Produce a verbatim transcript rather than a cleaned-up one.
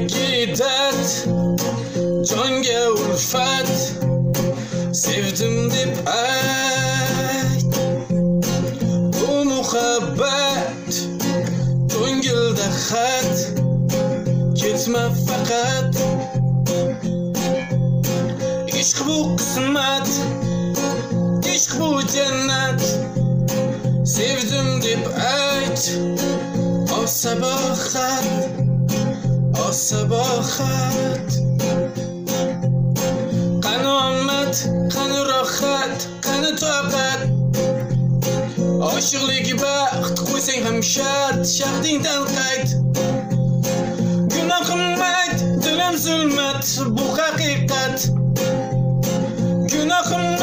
haqiqat, jonga ulfat, sevdim deb ayt. Bu muhabbat ko'ngilda xat, ketma faqat. Ishq bu qismat, ishq bu jannat, sevdim deb ayt. O sabohat, o sabohat. Qani omad, qani rohat, qani toqat. Oshiqlik baxt qo'ysang ham shart, shaxdingdan qayt. Gunohim ayt, dilim zulmat, bu haqiqat. Gunohim